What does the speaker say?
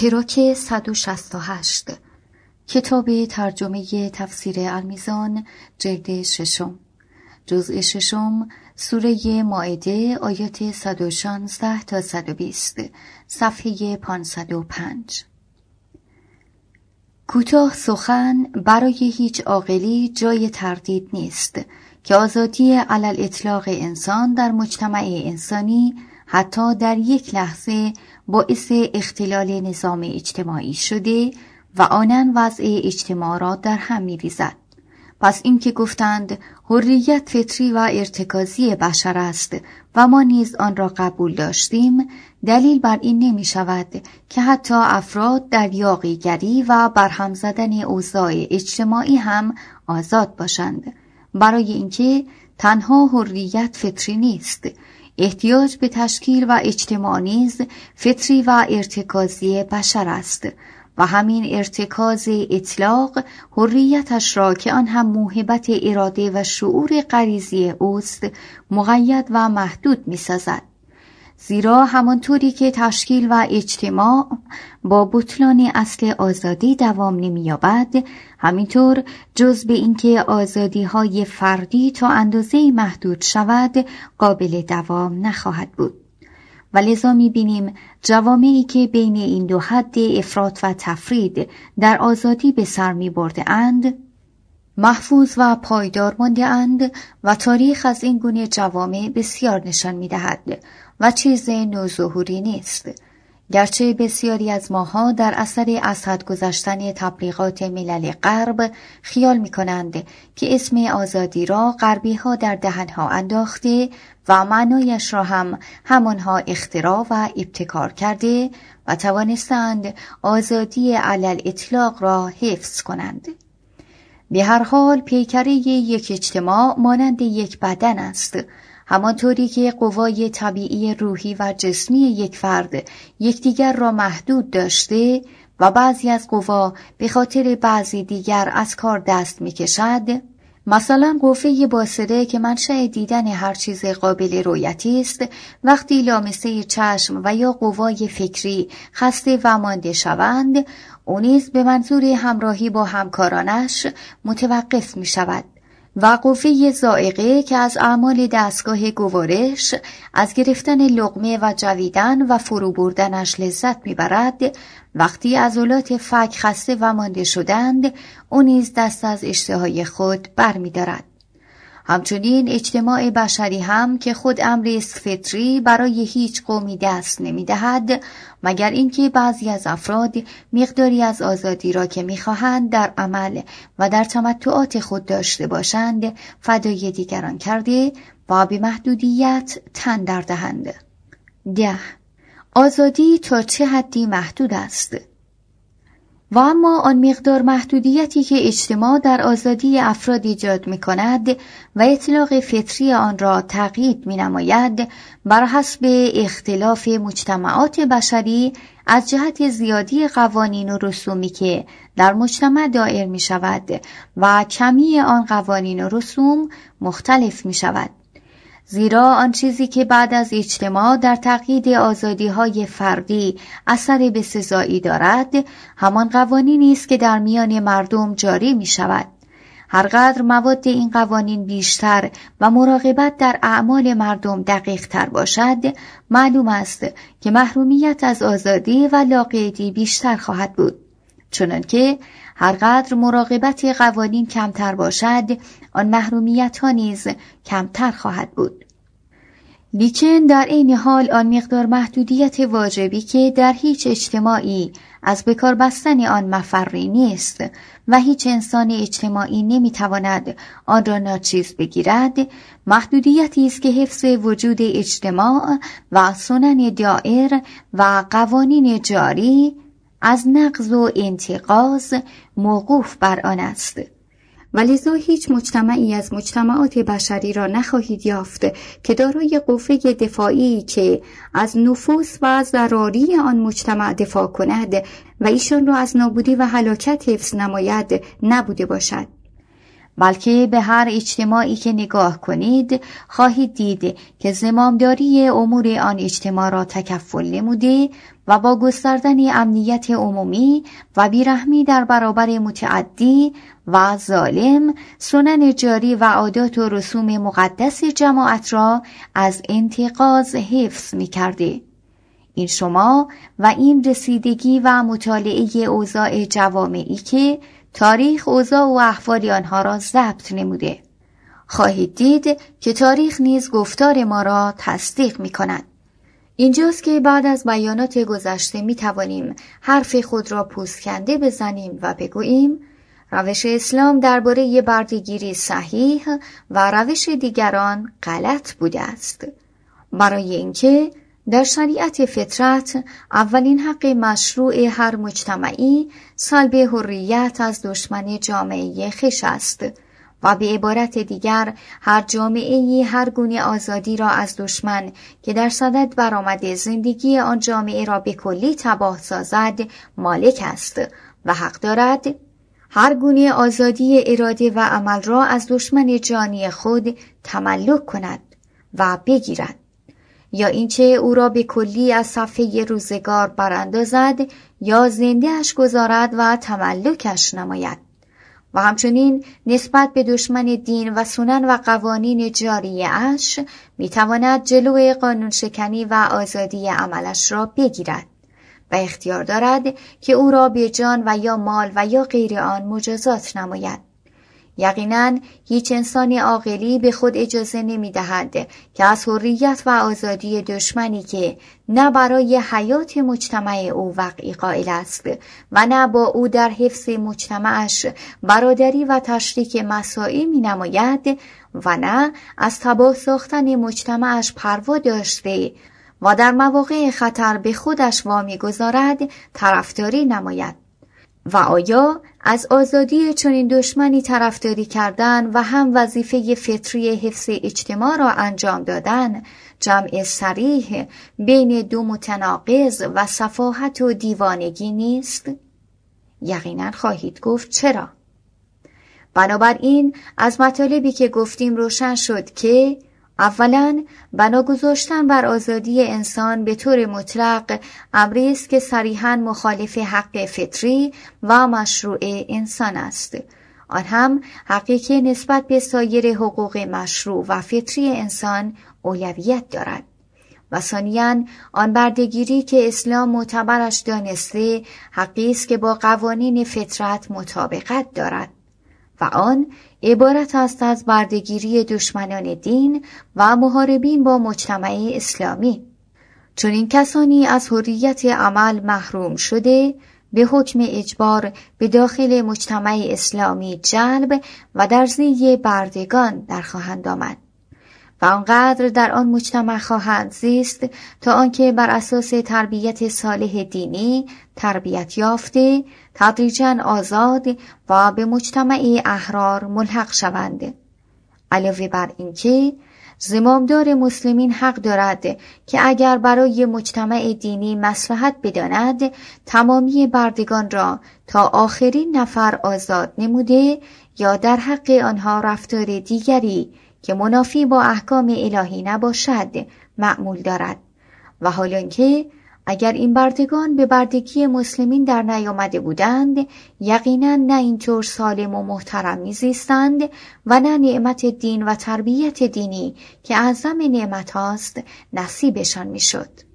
تراک 168 کتاب ترجمه تفسیر المیزان جلد 6 جزء 6 سوره مائده آیات 116 تا 120 صفحه 505. کوتاه سخن برای هیچ عاقلی جای تردید نیست که آزادی علی الاطلاق انسان در مجتمع انسانی حتی در یک لحظه باعث اختلال نظام اجتماعی شده و آنن وضع اجتماع را در هم می‌ریزد. پس این که گفتند حریت فطری و ارتکازی بشر است و ما نیز آن را قبول داشتیم، دلیل بر این نمی شود که حتی افراد در یاغیگری و برهم زدن اوضاع اجتماعی هم آزاد باشند، برای اینکه تنها حریت فطری نیست، احتیاج به تشکیل و اجتماع نیز فطری و ارتکازی بشر است و همین ارتکاز اطلاق حریتش را که آن هم موهبت اراده و شعور غریزی اوست مقید و محدود می سازد. زیرا همانطوری که تشکیل و اجتماع با بطلان اصل آزادی دوام نمی‌یابد، همینطور جز به اینکه آزادی‌های فردی تا اندازه‌ای محدود شود قابل دوام نخواهد بود. و لذا می‌بینیم جوامعی که بین این دو حد افراط و تفرید در آزادی به سر می‌برده‌اند محفوظ و پایدار مانده‌اند و تاریخ از این گونه جوامع بسیار نشان می‌دهد و چیز نوظهوری نیست. گرچه بسیاری از ماها در اثر از حد گذشتن تبلیغات ملل غرب خیال می‌کنند که اسم آزادی را غربی‌ها در دهن‌ها انداخته و معنایش را هم همانها اختراع و ابتکار کرده و توانستند آزادی علی الاطلاق را حفظ کنند. به هر حال پیکره یک اجتماع مانند یک بدن است. همانطوری که قوای طبیعی روحی و جسمی یک فرد یکدیگر را محدود داشته و بعضی از قوا به خاطر بعضی دیگر از کار دست می‌کشد، مثلا قوه باصره که منشأ دیدن هر چیز قابل رؤیتی است، وقتی لامسه چشم و یا قوای فکری خسته و مانده شوند، او نیز به منظور همراهی با همکارانش متوقف می‌شود. و قوه ذائقه که از اعمال دستگاه گوارش، از گرفتن لقمه و جویدن و فرو بردنش لذت میبرد، وقتی عضلات فک خسته و مانده شدند، او نیز دست از اشتهای خود برمی‌دارد. همچنین اجتماع بشری هم که خود امری است فطری برای هیچ قومی دست نمی‌دهد مگر اینکه بعضی از افراد مقداری از آزادی را که می‌خواهند در عمل و در تمتعات خود داشته باشند فدای دیگران کرده و به محدودیت تن در دهند. 10. آزادی تا چه حدی محدود است؟ و اما آن مقدار محدودیتی که اجتماع در آزادی افراد ایجاد می‌کند و اطلاق فطری آن را تقیید می‌نماید، بر حسب اختلاف مجتمعات بشری از جهت زیادی قوانین و رسومی که در مجتمع دایر می‌شود و کمی آن قوانین و رسوم مختلف می‌شود. زیرا آن چیزی که بعد از اجتماع در تقیید آزادی‌های فردی اثر بسزایی دارد، همان قوانینی است که در میان مردم جاری می‌شود. هرقدر مواد این قوانین بیشتر و مراقبت در اعمال مردم دقیق‌تر باشد، معلوم است که محرومیت از آزادی و لاقیدی بیشتر خواهد بود. چنانکه هرقدر مراقبت قوانین کمتر باشد، آن محرومیت ها نیز کمتر خواهد بود. لیکن در این حال آن مقدار محدودیت واجبی که در هیچ اجتماعی از بکار بستن آن مفری نیست و هیچ انسان اجتماعی نمیتواند آن را ناچیز بگیرد، محدودیتی است که حفظ وجود اجتماع و سنن دایر و قوانین جاری از نقض و انتقاض موقوف بر آن است. ولذا هیچ مجتمعی از مجتمعات بشری را نخواهید یافت که دارای قوه دفاعی که از نفوس و ضراری آن مجتمع دفاع کند و ایشان را از نابودی و هلاکت حفظ نماید نبوده باشد. بلکه به هر اجتماعی که نگاه کنید خواهید دید که زمامداری امور آن اجتماع را تکفل نموده و با گستردن امنیت عمومی و بیرحمی در برابر متعدی و ظالم سنن جاری و عادات و رسوم مقدس جماعت را از انتقاض حفظ می کرده. این شما و این رسیدگی و مطالعه اوضاع جوامعی که تاریخ اوضاع و احوال آنها را ضبط نموده. خواهید دید که تاریخ نیز گفتار ما را تصدیق می کند. اینجاست که بعد از بیانات گذشته می توانیم حرف خود را پوست کنده بزنیم و بگوییم روش اسلام درباره بردهگیری صحیح و روش دیگران غلط بوده است. برای اینکه در شریعت فطرت اولین حق مشروع هر مجتمعی سلب حریت از دشمن جامعه خویش است و به عبارت دیگر هر جامعه‌ای هر گونه آزادی را از دشمن که در صدد برآمده زندگی آن جامعه را به کلی تباه سازد مالک است و حق دارد هر گونه آزادی اراده و عمل را از دشمن جانی خود تملک کند و بگیرد، یا اینکه او را به کلی از صفحه روزگار براندازد یا زنده اش گذارد و تملکش نماید و همچنین نسبت به دشمن دین و سنن و قوانین جاری اش میتواند جلوی قانون شکنی و آزادی عملش را بگیرد و اختیار دارد که او را به جان و یا مال و یا غیر آن مجازات نماید. یقیناً هیچ انسان عاقلی به خود اجازه نمی‌دهد که از حریت و آزادی دشمنی که نه برای حیات مجتمع او وقعی قائل است و نه با او در حفظ مجتمعش برادری و تشریک مساعی می‌نماید و نه از تباه ساختن مجتمعش پروا داشته و در مواقع خطر به خودش وامی گذارد طرفداری نماید. و آیا از آزادی چنین دشمنی طرفداری کردن و هم وظیفه فطری حفظ اجتماع را انجام دادن جمع صریح بین دو متناقض و سفاهت و دیوانگی نیست؟ یقینا خواهید گفت چرا؟ بنابراین از مطالبی که گفتیم روشن شد که اولاً بنا گذاشتن بر آزادی انسان به طور مطلق امری است که صریحاً مخالف حق فطری و مشروع انسان است، آن هم حقی که نسبت به سایر حقوق مشروع و فطری انسان اولویت دارد و ثانیاً آن بردهگیری که اسلام معتبرش دانسته حقی است که با قوانین فطرت مطابقت دارد و آن عبارت است از بردهگیری دشمنان دین و محاربین با مجتمع اسلامی. چون این کسانی از حریت عمل محروم شده به حکم اجبار به داخل مجتمع اسلامی جلب و در زی بردگان در خواهند آمد و آنقدر در آن مجتمع خواهند زیست تا آنکه بر اساس تربیت صالح دینی تربیت یافته تدریجاً آزاد و به مجتمع احرار ملحق شوند. علاوه بر اینکه زمامدار مسلمین حق دارد که اگر برای مجتمع دینی مصلحت بداند تمامی بردگان را تا آخرین نفر آزاد نموده یا در حق آنها رفتار دیگری که منافی با احکام الهی نباشد معمول دارد و حالانکه اگر این بردگان به بردگی مسلمین در نیامده بودند یقینا نه اینطور سالم و محترم میزیستند و نه نعمت دین و تربیت دینی که اعظم نعمت هاست نصیبشان میشد.